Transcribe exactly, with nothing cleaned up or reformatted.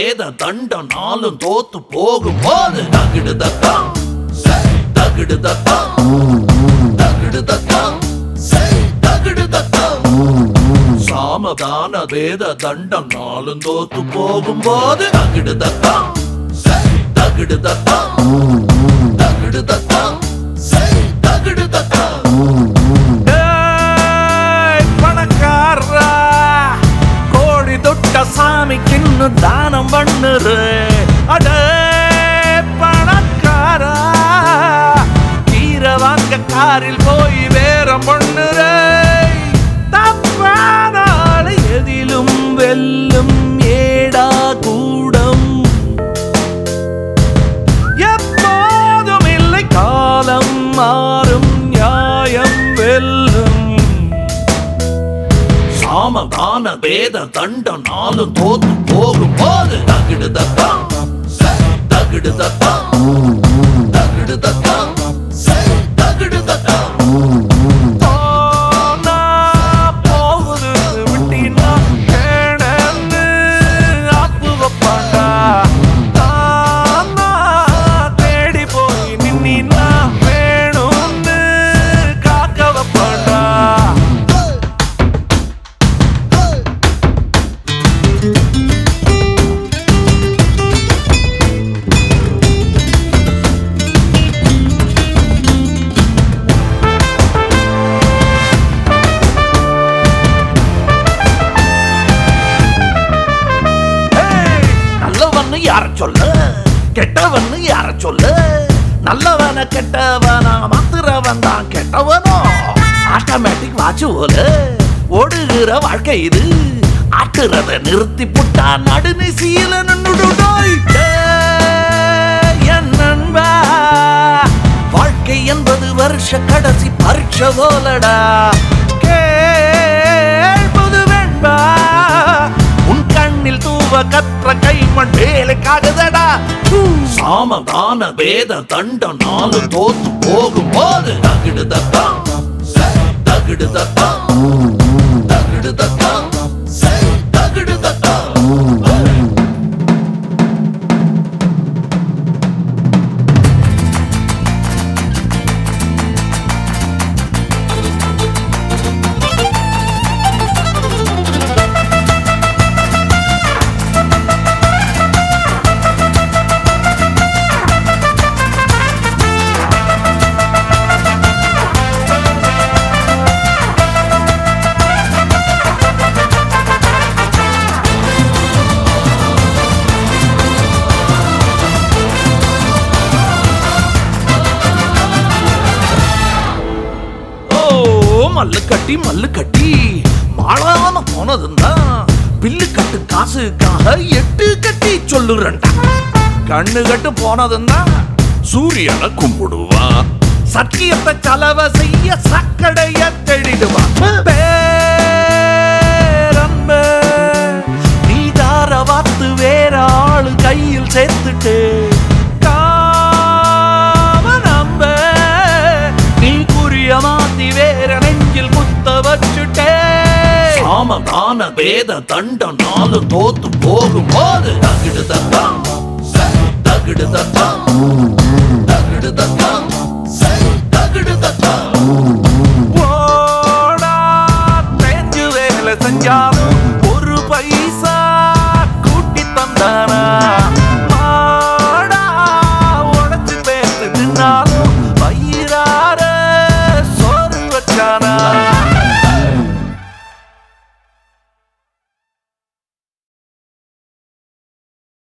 வேத தண்டம் நாளும் தோத்து போகும் போது தகிடு தத்தம் தகிடு தத்தம் தகிடு தத்தம் தகிடு தத்தம் சாமதான வேத தண்டம் நாளும் தோத்து போகும் போது தகிடு தத்தம் தகிடு தத்தம் தகிடு தத்தம் தகிடு தத்தம் பணக்காரா கோடி தொட்ட சாமிக்கு தானம் பண்ணுரு அடே பணக்காரா கீரை வாங்க காரில் போய் வேறம் பண்ணுரு தப்பானால எதிலும் வெல்லும் ஏடா கூடம் எப்போதும் இல்லை காலம் மாறும் நியாயம் வெல்லும் சாமதான வேத தண்டம் நாளும் தோத்து போகும் போது தகிடு தத்தம் தகிடு தத்தம் தகிடு தத்தம் தகிடு தத்தம் போகுது விட்டினா கேடன்னு ஆப்பு வைப்பாண்டா தேடி போய் நின்னா வேணும்னு காக்க வைப்பாண்டா யார சொல்ல கெட்டவன்னு யார சொல்ல நல்லவன கெட்டவனா மாத்திரவன் தான் கெட்டவனோ ஆட்டோமேட்டிக் வாட்ச் போல ஓடுகிற வாழ்க்கை இது ஆட்டுறத நிறுத்தி புட்டா நடுநிசீல நின்னுடுடோய் என் நண்பா வாழ்க்கை என்பது வருஷ கடைசி பரீட்சை போலடா கேள்பது வேண்பா உன் கண்ணில் தூவ கற்ற கைமண் வேலைக்காகுதடா சாமதான வேத தண்டம் நாளும் தோத்து போகும் போது தகிடு தத்தம் தகிடு தத்தம் தகிடு தத்தம் தகிடு தத்தம் மல்லு கட்டி மல்லு கட்டி மாளாம போனதுதான் பில்லு கட்டு காசுக்காக எட்டு கட்டி சொல்லுறண்டா கண்ணு கட்டு போனதுதான் சூரியனை கும்பிடுவா சத்தியத்தை கலவை செய்ய சக்கடைய தெளிடுவான் நீ தார வாத்து வேற ஆளு கையில் சேர்த்துட்டு மாத்தி வேற நெஞ்சில் முத்த வச்சுட்டே சாமதான வேத தண்டம் நாளும் தோத்து போகும் போது தகிடு தத்தம் தகிடு தத்தம்